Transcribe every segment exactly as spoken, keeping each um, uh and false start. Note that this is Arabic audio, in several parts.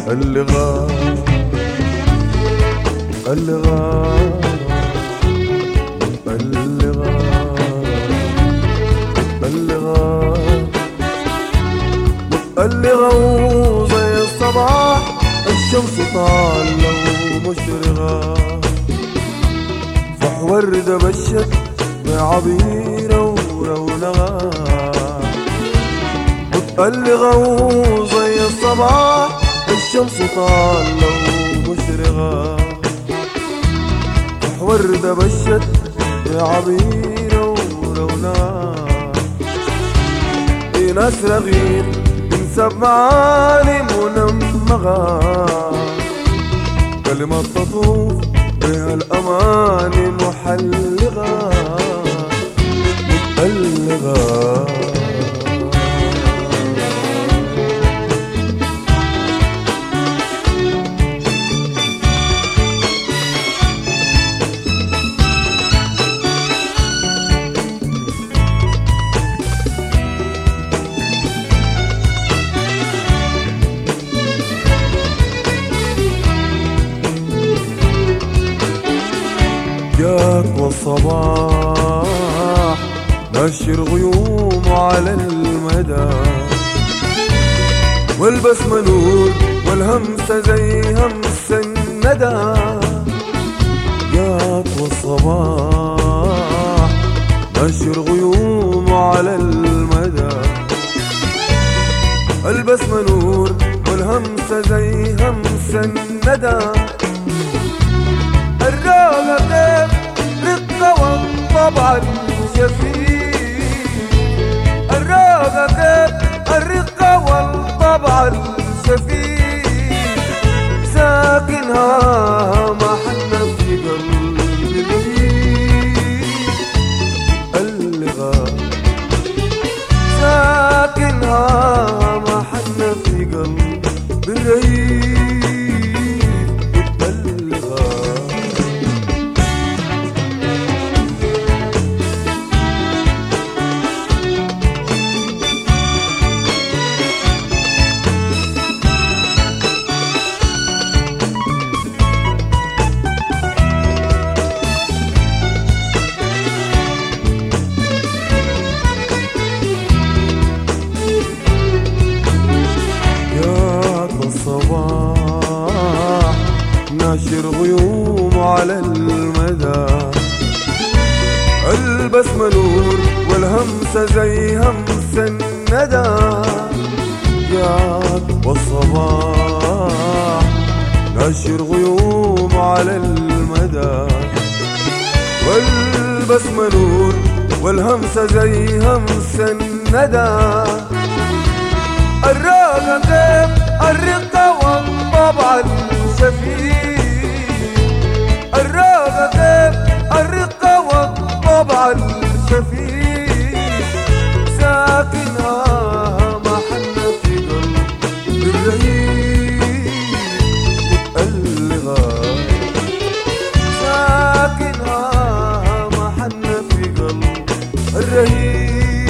اللي غاب اللي غاب اللي غاب اللي غاب اللي غاب زي الصباح الشمس طالة ومشرقة صح وردة بشت بعبيرة ورونقة اللي غاب زي الصباح الشمس طالة ومشرقة صح وردة بشت بعبيرة ورونقة في ناس رغيف بنسب معاني منمغة كلمة تطوف بها الأماني محلغة متبلغة جاك والصباح نشر غيومه على المدى والبسمة نور والهمسة زي همس الندى جاك والصباح نشر غيومه على المدى البسمة نور والهمسة زي همس الندى الرغة كيف رقة والطبع الشفيف الرغة كيف الرقة والطبع الشفيف ساكنها محل في قلبي اللي غاب ساكنها محل في قلبي الرهيب الصباح ناشر غيومه على المدى البسمة نور والهمسة زي همس الندى جاك والصباح ناشر غيومه على المدى والبسمة نور والهمسة زي همس الندى الرقة كيف الرقة والطبع الشفيف الرقة كيف الرقة والطبع الشفيف ساكنها محل في قلبي الرهيب متألغة ساكنها محل في قلبي الرهيب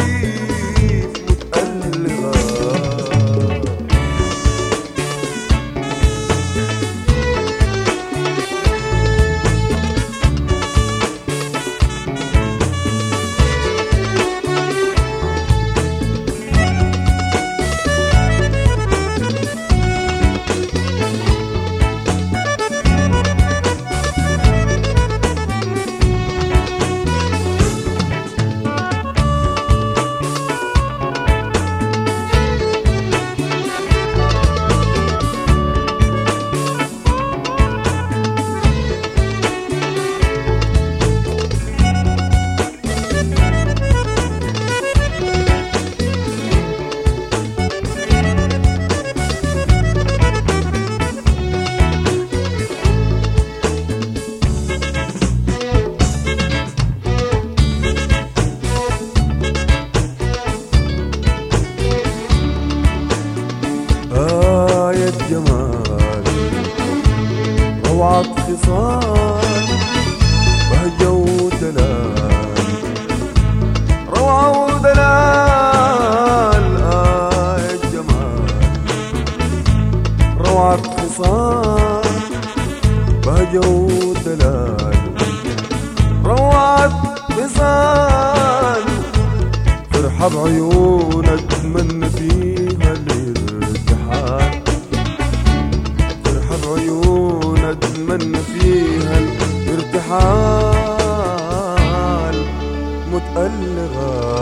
جمال روعة خصال بهجة ودلال روعة ودلال آية جمال روعة بهجة ودلال، روعة وصال، فرحة بعيونك تمنى فيها الارتحال، فرحة بعيونك تمنى فيها الارتحال، متألغة